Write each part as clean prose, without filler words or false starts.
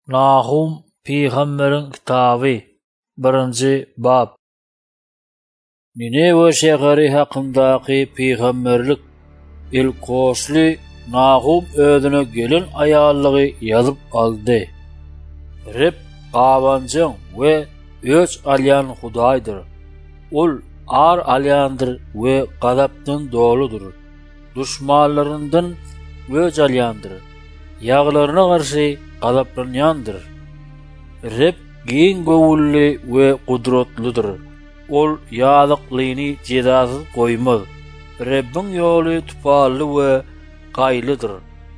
Nahum Peygamberin kitabı 1. bab. Nineve şehri hakkındaki peygamberlik ilkoşli Nahum özüne gelin ayallığı yazıp aldı. Reb qabancın ve öz alyan Hudaydır. Ol ar alyandır ve gazapdan doludur. Düşmanlarından öz alyandır. Yağlarına karşı gazaplanyandır. Reb giň gowully ve kudretlidir. Ol ýazyklyny jezasız goýmaz. Rebbin ýoly tupally we gaýlydyr.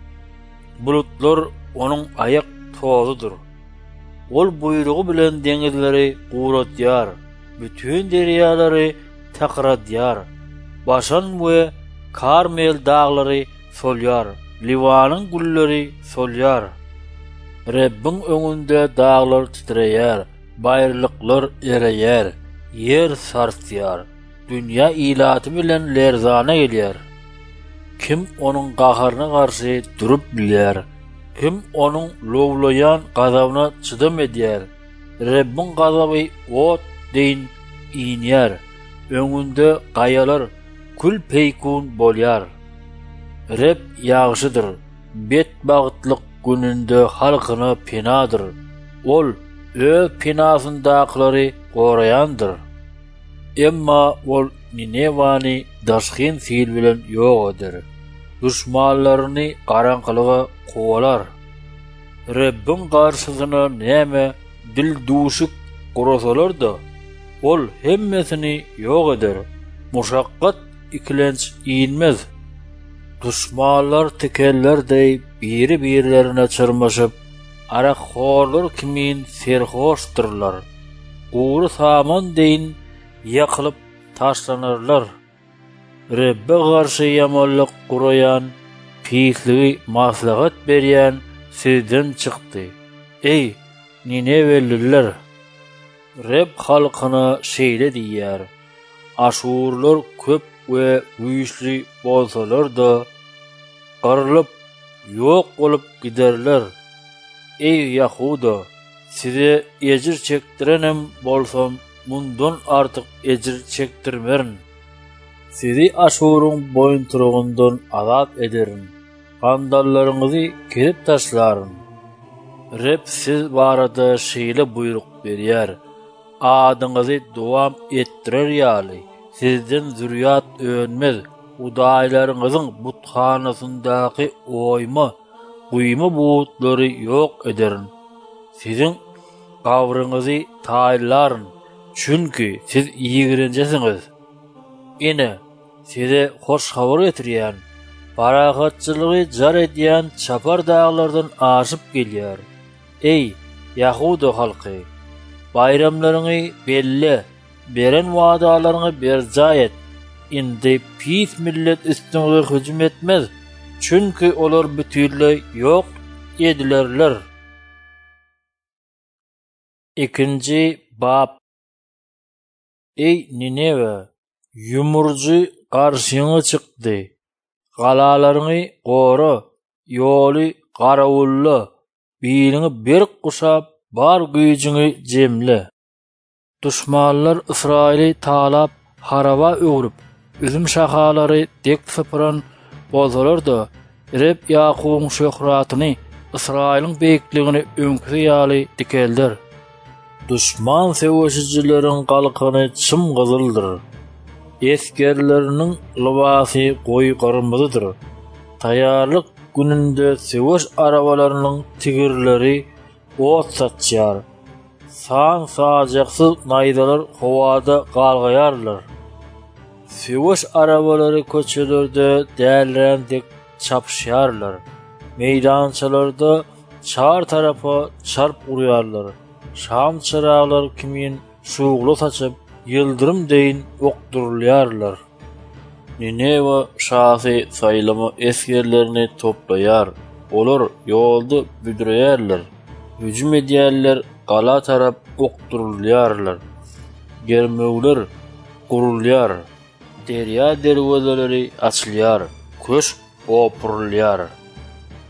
Bulutlar onuň ayak tozudur. Ol buyrugy bilen deňizleri guratýar, bütün derýalary takradýar. Başan we Karmel daglary solýar, Livanyň gulleri solýar. Rebbin öňünde daglar titreýär, baýrlyklar ereýär, yer sarsýar, dünýä ilaty bilen lerzana gelýär. Kim onuň gaharyna garşy durup bilýär, kim onuň lowlayan gazabyna çydam edýär. Rebbin gazaby ot deň iňýär, öňünde gaýalar kül peýkun bolýar. Reb ýagşydyr, bet bagtlyk gününde halkyna penadyr. Ol öz penasyndaklary gorayandyr. Emma ol Ninevany daşgyn sil bilen ýok eder. Düşmanlaryny garaňkylyga kowalar. Rebbin garşysyna näme dil duşuk gurasalar da ol hemmesini ýok eder. Muşakkat ikilenç iýinmez. Düşmanlar tekellerdeý biri-birilerine çyrmaşyp, arakxorlar kimin serhoşdyrlar. Uğru saman deyin ýakylyp taşlanarlar. Rebbe garşy ýamanlyk gurayan, pisligi maslahat berýän sizden çykdy. Ey Nineveliler! Reb halkyna şeýle diýýär. Aşurlar köp we güýçli bolsalar da garlyp ýok bolup giderler. Ey Yahuda, size ejir çekdirenem bolsam mundan artyk ejir çekdirmerin. Sizi Aşuryň boýunturugundan azat ederim. Gandallaryňyzy kerip taşlaryn. Reb siz barada şeýle buyruk berýär. Adyňyzy dowam etdirer ýaly. Sizden zürriyat önmez. Udaýlaryňyzyň buthanasyndaky oýma, guýma butlary ýok ederin. Sizin gawryňyzy taýlaryn, çünki siz ýigrenjesiňiz. Ine size hoş habar getirýän, baragatçylygy jar edýän çapar daglardan aşyp gelýär. Ey Yahuda halky! Bayramlaryňy belli, beren wadalaryňy berja et. Indi pis millet üstüňe hüjüm etmez, çünki olar bütünlüği ýok edilerler. 2. bab. Ey Nineve! Yumurjy garşyňa çykdy. Galalaryňy gora, ýoly garawulla, biýiniňi bir guşap bar güýjüňi jemle. Düşmanlar Israili talap haraba öwrüp, üzüm şahalary dek sypyran bolsalar da Reb Yakubyň şöhratyny, Israiliň beýikligini öňkü ýaly dikeldir. Düşman seweşijileriň galkyny çym gyzyldyr. Eskerleriniň libasy goý gyrmyzydyr. Taýýarlyk gününde seweş arabalarynyň tigirleri ot satýar. Sajaksız naýdalar howada galgaýarlar. Seweş arabalary köçelerde dälrendek çapşýarlar. Meýdançalarda çar tarapa çarp urýarlar. Şam çyraglar kimin şugly saçyp ýyldyrym deýin okdurulýarlar. Nineve şahy saýlama eskerlerini toplaýar. Olar ýolda büdreýärler. Hüjüm edýärler, gala tarap okdurulýarlar. Germegler gurulýar. Derýa derwezeleri açylýar, köş opurulýar.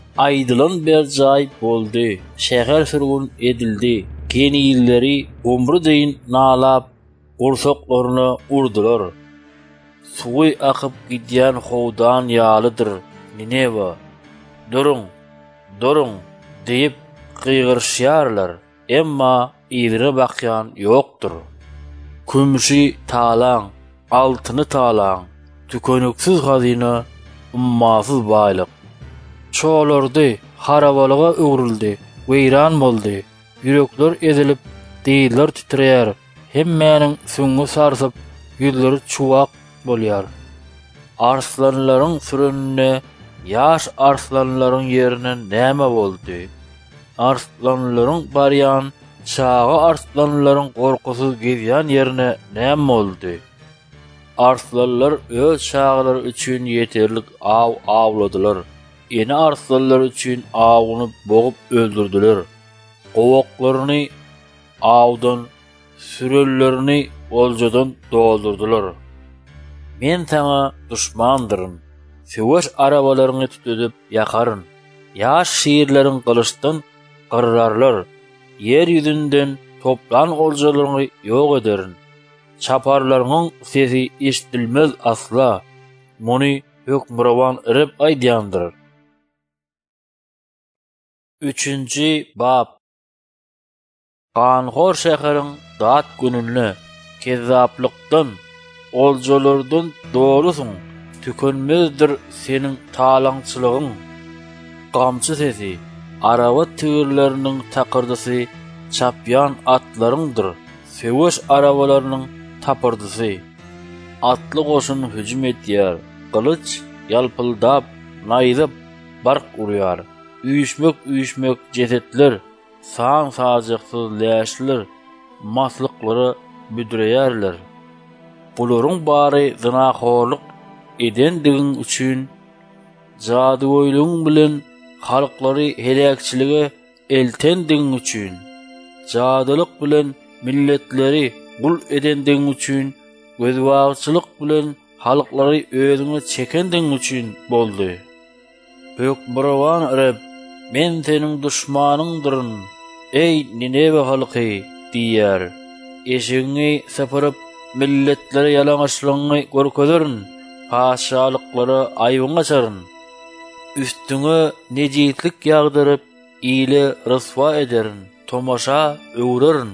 Aýdylan bir jaý boldy. Şäher sürgün edildi. Keni ýylları ömrü deýin nalap, gursaklaryna urdular. Suwy akyp gidýän howdan ýalydyr. Nineva, durun, durun diýip gygyrşýarlar. Emma ýygyra bakýan ýokdur. Kümşi talan, altyny talan, tükönüksiz hazyna, ummasyz baýlyk. Çoğlardy, harabalyga öwrildi, weýran boldy. Ýürekler ezilip, diýler titreýär. Hemmäniň süňňi sarsyp, ýüzleri çuwak bolýar. Arslanlaryň sürünne, ýaş arslanlaryň ýerine näme boldy? Arslanlaryň barýan, çağa arslanlaryň gorkusuz gezýän ýerine näme boldy? Arslanlar öz çağlary üçin ýeterlik aw awladylar. Eni arslanlar üçin awuny bogup öldürdiler. Gowaklaryny awdan, sürellerini oljadan doldurdular. Men taňa duşmandyryn. Söwüş arabalaryny tutdup ýakaryn. Ýaş şiirleriň gylyçdan gyrrarlar. Yer ýüzünden toplan oljalaryny ýok ederin. Çaparlaryň sesi eşdilmez asla. Muny hökmürawan irip aýdýandyr. 3-nji bab. Ganhor şäheriň dat gününe kezaplykdan, oljalardan dolusyň, tükenmezdir seniň talaňçylygyň. Gamçy sesi, araba tüýürleriniň takırdysy, çapýan atlaryňdyr. Söwüş arabalarynyň tapırdysy. Atly goşun hüjüm etýär. Gylyç ýalpyldap, naýzyp bark urýar. Üýüşmek jesetler, saň sajaksız läşler, maslyklary büdreýärler. Bularyň bary zynakhorlyk edendigiň üçin, jadygoýlugyň bilen halklary helakçylygy eltendigiň üçin, jadylyk bilen milletleri gul edendigiň üçin, gözbagçylyk bilen halklary özüňe çekendigiň üçin boldy. Hökmürawan Rab, men seniň duşmanyňdyryn, ey Nineve halky diýär. Eşigiňi sapyryp milletlere ýalaňaçlygyny görkezerин, paşalyklara aýbyň açaryn. Üstüňe nejitlik ýagdyryp, ýyle ryswa ederin, tomaşa öwrerin.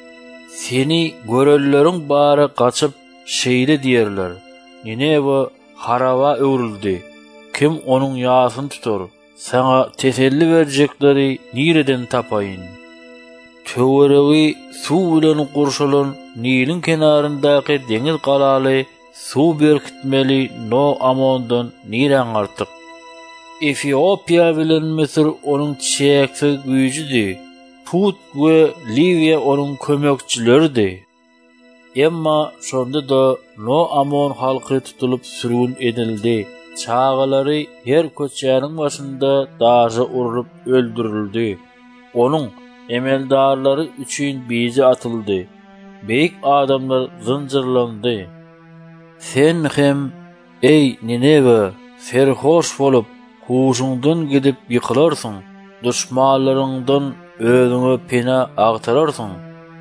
Seni görelleriň bary gaçyp şeýle diýerler. Nineve haraba öwrildi. Kim onuň ýasyny tutar? Sana teselli berjekleri nireden tapaýyn? Töweregi suw bilen gurşulan Nilin kenaryndaky deňiz galaly suw berkitmeli no amondan niren artyk. Etiopiýa bilen Misir onuň çeksiz güýjüdi. Put we Liwiýa onuň kömekçilerdi. Emma şonda da no amon halky tutulup sürgün edildi. Çağalary her köçäniň başynda daşa urup öldürildi. Onuň emeldarlary üçin bizi atyldy. Beýik adamlar zynjyrlandy. Sen hem ey Nineve serhoş bolup huşuňdan gidip ýykylarsyň. Duşmanlaryňdan özüňe pena agtararsyň.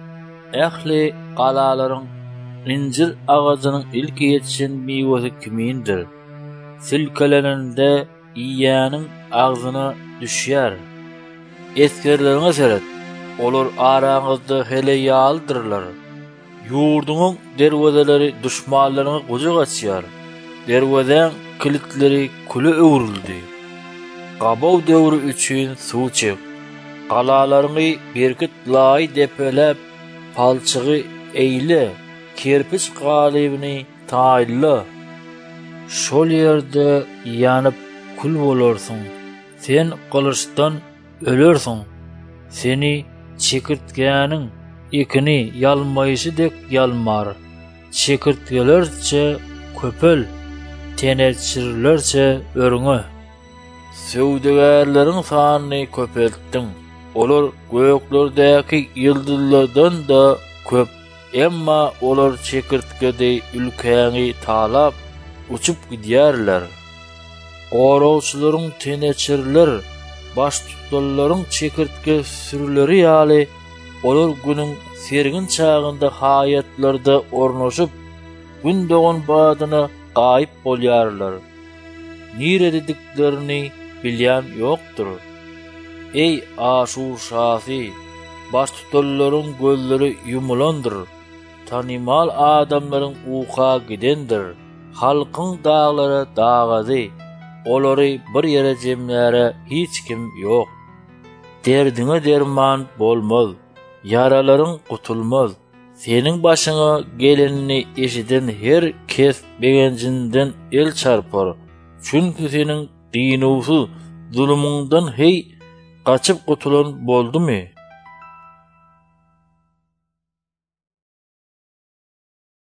Ähli galalaryň incir agazynyň ilki ýetişen meýwesi kimindir? Silkelenende iýäniň agzyna düşýär. Eskerlerine seret, olar araňyzda hele ýaldyrlar. Ýurduňyň derwezeleri duşmanlaryňa gojak açýar. Derwezen kilitleri kule öwrildi. Gabaw döwri üçin suw çek. Galalaryny berkit laý depelep, palçygy eýle, kerpiç galybyny taýla. Şol ýerde ýanyp kul bolarsyň. Sen gylyçdan ölersiň. Seni çekirtgäniň ikini ýalmaýyşydek ýalmar. Çekirtgelerçe köpel, teneçirlerçe örüňe. Söwdegärleriň sanyny köpeltdiň. Olar göýeklerdäki ýyldızlardan da köp. Emma olar çekirtgede ülkäňi talap uçup gidýärler. Gorawçylaryň teneçirler baş tutularyň çekirtke sürüleri ýaly olar günüň sergin çağında hayatlarda ornaşyp gün doğan badyna gaýyp bolýarlar. Nirediklerini bilýän ýokdur. Ey aşur şafi, baş tutularyň gözleri yumulandyr. Tanymal adamlaryň uqa gidendir. Halkyň dağlara dağazy, olary bir ýere jemläre hiç kim ýok. Derdiňe derman bolmaz, yaralaryň gutulmaz. Seniň başyňa gelenini eşiden her kes begenjinden el çarpar. Çünki seniň dinusy zulümüňden hey gaçyp gutulan boldumy?